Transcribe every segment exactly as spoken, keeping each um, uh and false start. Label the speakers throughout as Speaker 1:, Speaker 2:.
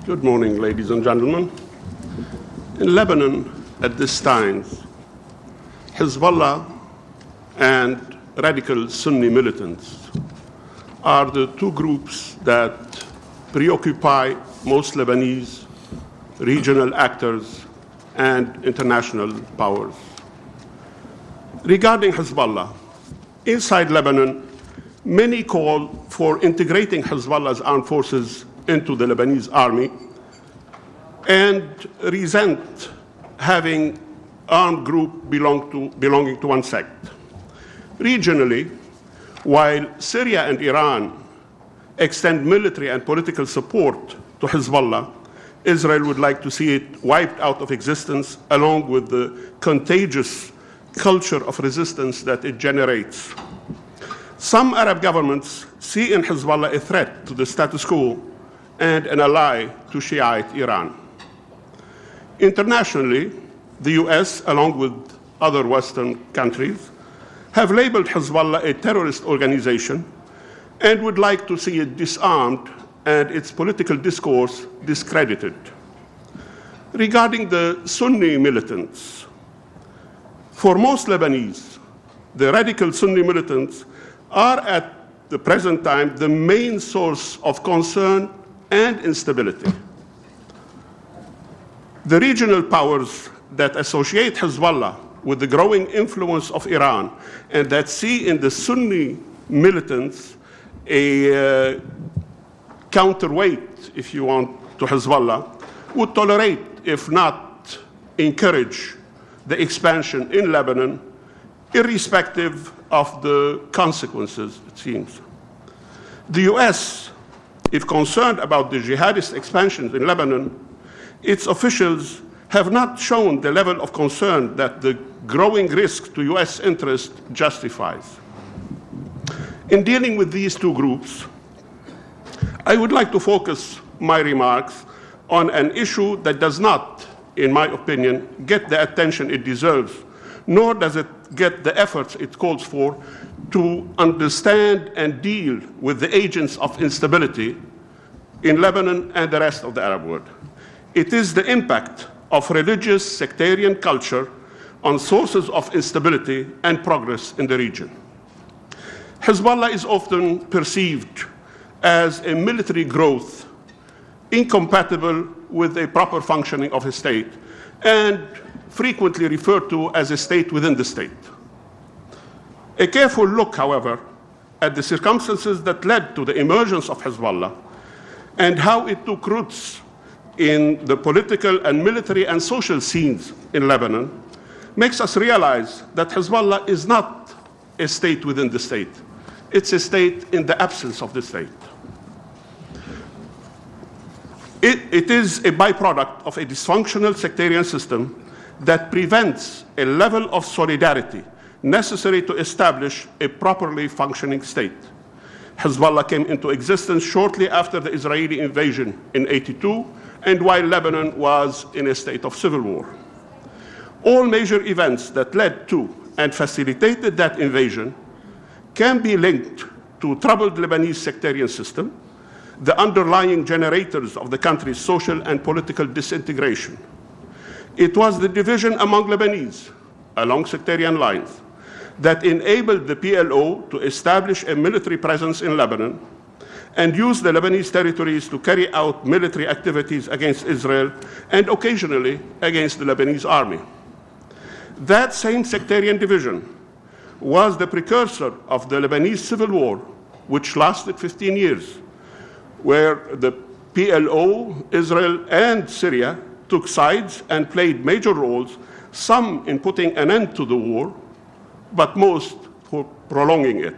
Speaker 1: Good morning, ladies and gentlemen. In Lebanon at this time, Hezbollah and radical Sunni militants are the two groups that preoccupy most Lebanese, regional actors, and international powers. Regarding Hezbollah, inside Lebanon, many call for integrating Hezbollah's armed forces into the Lebanese army and resent having armed group belong to, belonging to one sect. Regionally, while Syria and Iran extend military and political support to Hezbollah, Israel would like to see it wiped out of existence along with the contagious culture of resistance that it generates. Some Arab governments see in Hezbollah a threat to the status quo and an ally to Shiite Iran. Internationally, the U S, along with other Western countries, have labeled Hezbollah a terrorist organization and would like to see it disarmed and its political discourse discredited. Regarding the Sunni militants, for most Lebanese, the radical Sunni militants are at the present time the main source of concern and instability. The regional powers that associate Hezbollah with the growing influence of Iran and that see in the Sunni militants a uh, counterweight, if you want, to Hezbollah, would tolerate, if not encourage, the expansion in Lebanon, irrespective of the consequences, it seems. The U S, if concerned about the jihadist expansions in Lebanon, its officials have not shown the level of concern that the growing risk to U S interest justifies. In dealing with these two groups, I would like to focus my remarks on an issue that does not, in my opinion, get the attention it deserves, nor does it get the efforts it calls for to understand and deal with the agents of instability in Lebanon and the rest of the Arab world. It is the impact of religious sectarian culture on sources of instability and progress in the region. Hezbollah is often perceived as a military growth incompatible with a proper functioning of a state and frequently referred to as a state within the state. A careful look, however, at the circumstances that led to the emergence of Hezbollah and how it took roots in the political and military and social scenes in Lebanon makes us realize that Hezbollah is not a state within the state. It's a state in the absence of the state. It, it is a byproduct of a dysfunctional sectarian system that prevents a level of solidarity necessary to establish a properly functioning state. Hezbollah came into existence shortly after the Israeli invasion in eighty-two and while Lebanon was in a state of civil war. All major events that led to and facilitated that invasion can be linked to troubled Lebanese sectarian system, the underlying generators of the country's social and political disintegration. It was the division among Lebanese along sectarian lines that enabled the P L O to establish a military presence in Lebanon and use the Lebanese territories to carry out military activities against Israel and occasionally against the Lebanese army. That same sectarian division was the precursor of the Lebanese civil war, which lasted fifteen years, where the P L O, Israel, and Syria took sides and played major roles, some in putting an end to the war, but most for prolonging it.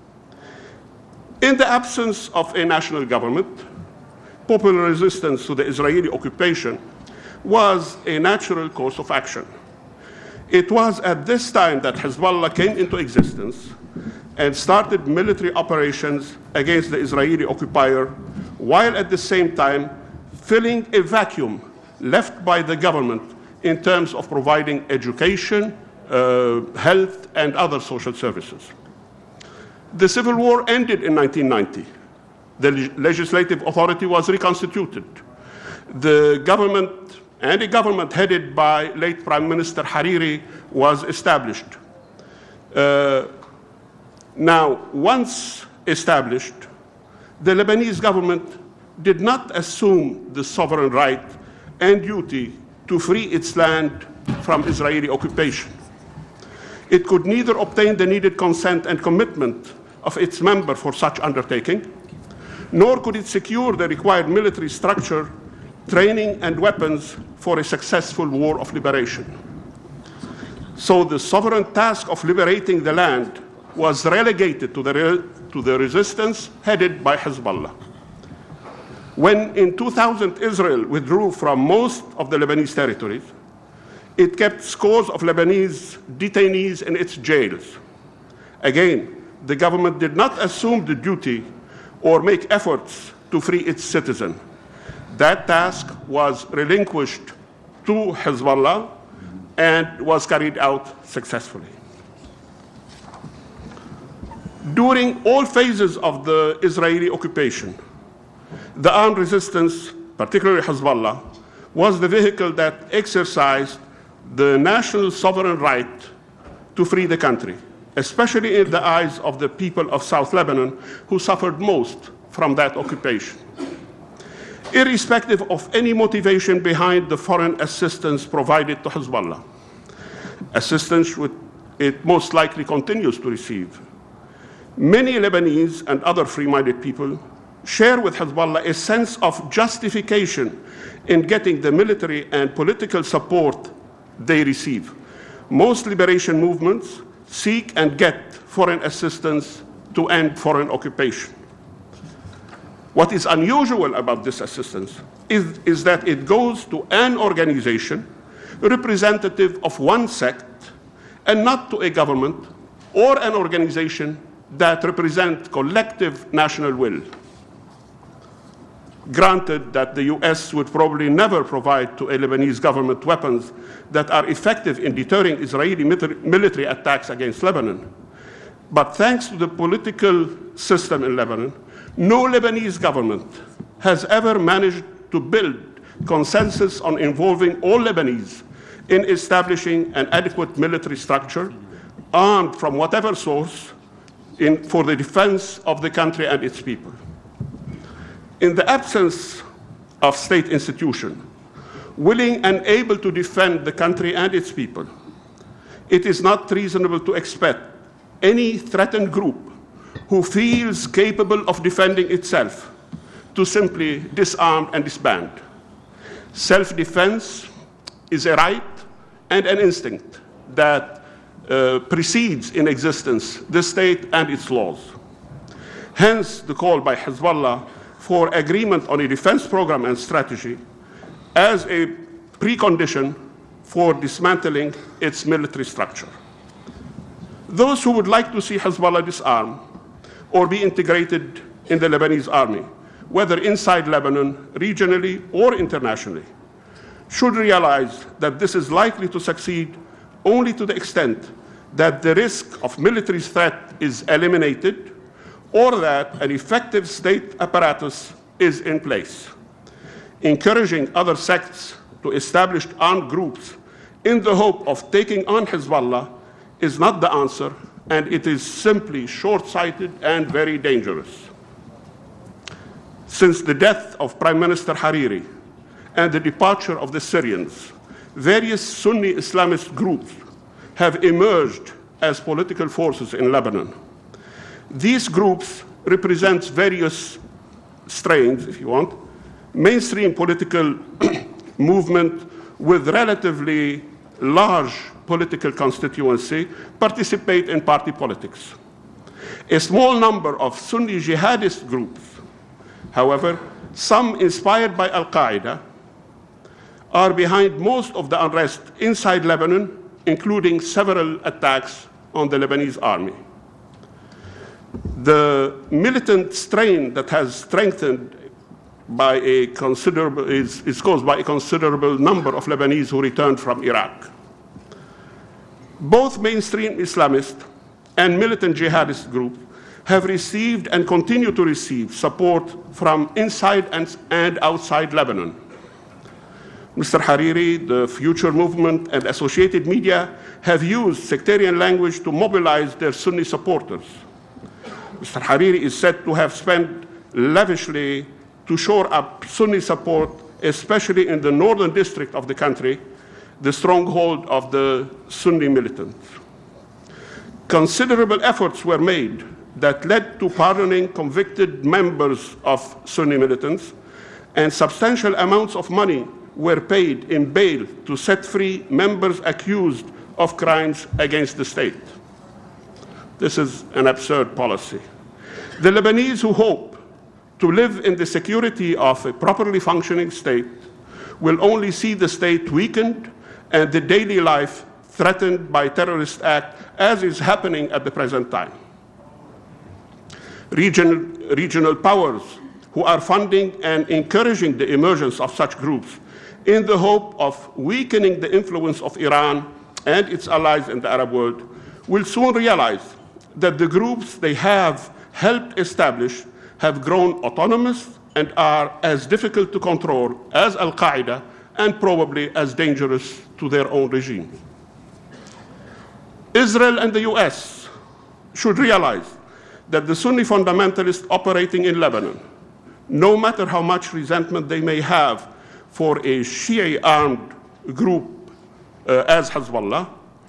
Speaker 1: In the absence of a national government, popular resistance to the Israeli occupation was a natural course of action. It was at this time that Hezbollah came into existence and started military operations against the Israeli occupier, while at the same time filling a vacuum left by the government in terms of providing education, uh, health, and other social services. The civil war ended in nineteen ninety. The legislative authority was reconstituted. The government, and a government headed by late Prime Minister Hariri, was established. Uh, now, once established, the Lebanese government did not assume the sovereign right and duty to free its land from Israeli occupation. It could neither obtain the needed consent and commitment of its member for such undertaking, nor could it secure the required military structure, training, and weapons for a successful war of liberation. So the sovereign task of liberating the land was relegated to the, re to the resistance headed by Hezbollah. When in two thousand Israel withdrew from most of the Lebanese territories, it kept scores of Lebanese detainees in its jails. Again, the government did not assume the duty or make efforts to free its citizens. That task was relinquished to Hezbollah and was carried out successfully. During all phases of the Israeli occupation, the armed resistance, particularly Hezbollah, was the vehicle that exercised the national sovereign right to free the country, especially in the eyes of the people of South Lebanon, who suffered most from that occupation. Irrespective of any motivation behind the foreign assistance provided to Hezbollah, assistance which it most likely continues to receive, many Lebanese and other free-minded people share with Hezbollah a sense of justification in getting the military and political support they receive. Most liberation movements seek and get foreign assistance to end foreign occupation. What is unusual about this assistance is, is that it goes to an organization representative of one sect and not to a government or an organization that represent collective national will. Granted that the U S would probably never provide to a Lebanese government weapons that are effective in deterring Israeli military attacks against Lebanon, but thanks to the political system in Lebanon, no Lebanese government has ever managed to build consensus on involving all Lebanese in establishing an adequate military structure, armed from whatever source, in, for the defense of the country and its people. In the absence of state institutions willing and able to defend the country and its people, it is not reasonable to expect any threatened group who feels capable of defending itself to simply disarm and disband. Self-defense is a right and an instinct that uh, precedes in existence the state and its laws. Hence, the call by Hezbollah for agreement on a defense program and strategy as a precondition for dismantling its military structure. Those who would like to see Hezbollah disarm or be integrated in the Lebanese army, whether inside Lebanon, regionally, or internationally, should realize that this is likely to succeed only to the extent that the risk of military threat is eliminated or that an effective state apparatus is in place. Encouraging other sects to establish armed groups in the hope of taking on Hezbollah is not the answer, and it is simply short-sighted and very dangerous. Since the death of Prime Minister Hariri and the departure of the Syrians, various Sunni Islamist groups have emerged as political forces in Lebanon. These groups represent various strains, if you want, mainstream political movement with relatively large political constituency participate in party politics. A small number of Sunni jihadist groups, however, some inspired by Al-Qaeda, are behind most of the unrest inside Lebanon, including several attacks on the Lebanese army. The militant strain that has strengthened by a considerable, is, is caused by a considerable number of Lebanese who returned from Iraq. Both mainstream Islamist and militant jihadist groups have received and continue to receive support from inside and, and outside Lebanon. Mister Hariri, the Future Movement, and associated media have used sectarian language to mobilize their Sunni supporters. Mister Hariri is said to have spent lavishly to shore up Sunni support, especially in the northern district of the country, the stronghold of the Sunni militants. Considerable efforts were made that led to pardoning convicted members of Sunni militants, and substantial amounts of money were paid in bail to set free members accused of crimes against the state. This is an absurd policy. The Lebanese who hope to live in the security of a properly functioning state will only see the state weakened and the daily life threatened by terrorist acts, as is happening at the present time. Regional, regional powers who are funding and encouraging the emergence of such groups in the hope of weakening the influence of Iran and its allies in the Arab world will soon realize that the groups they have helped establish have grown autonomous and are as difficult to control as Al-Qaeda and probably as dangerous to their own regime. Israel and the U S should realize that the Sunni fundamentalists operating in Lebanon, no matter how much resentment they may have for a Shia-armed group uh, as Hezbollah,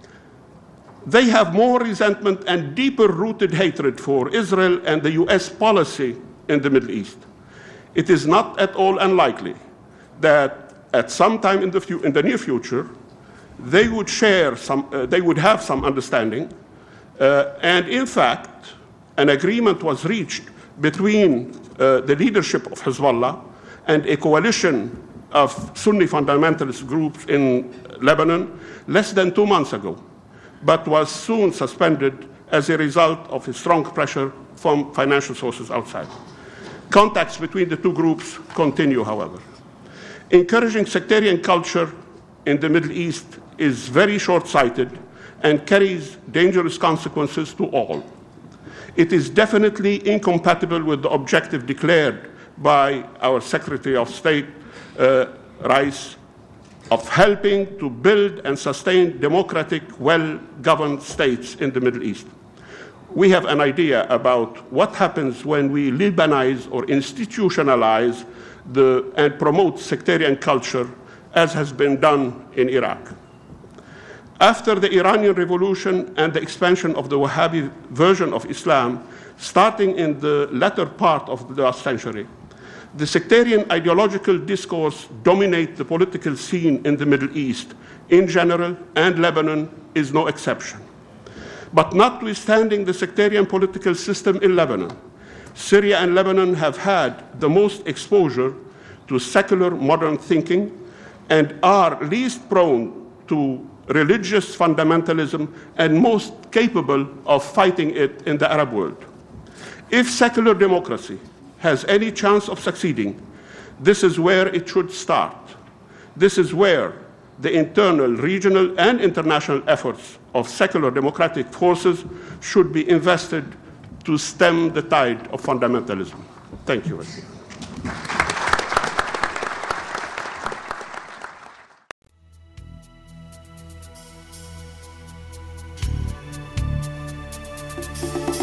Speaker 1: they have more resentment and deeper-rooted hatred for Israel and the U S policy in the Middle East. It is not at all unlikely that at some time in the, fu- in the near future, they would share some, uh, they would have some understanding, uh, and in fact, an agreement was reached between uh, the leadership of Hezbollah and a coalition of Sunni fundamentalist groups in Lebanon less than two months ago, but was soon suspended as a result of a strong pressure from financial sources outside. Contacts between the two groups continue, however. Encouraging sectarian culture in the Middle East is very short-sighted and carries dangerous consequences to all. It is definitely incompatible with the objective declared by our Secretary of State, uh, Rice, of helping to build and sustain democratic, well-governed states in the Middle East. We have an idea about what happens when we Libanize or institutionalize the, and promote sectarian culture, as has been done in Iraq. After the Iranian Revolution and the expansion of the Wahhabi version of Islam, starting in the latter part of the last century, the sectarian ideological discourse dominates the political scene in the Middle East in general, and Lebanon is no exception. But notwithstanding the sectarian political system in Lebanon, Syria and Lebanon have had the most exposure to secular modern thinking and are least prone to religious fundamentalism and most capable of fighting it in the Arab world. If secular democracy has any chance of succeeding, this is where it should start. This is where the internal, regional, and international efforts of secular democratic forces should be invested to stem the tide of fundamentalism. Thank you.
Speaker 2: Thank you.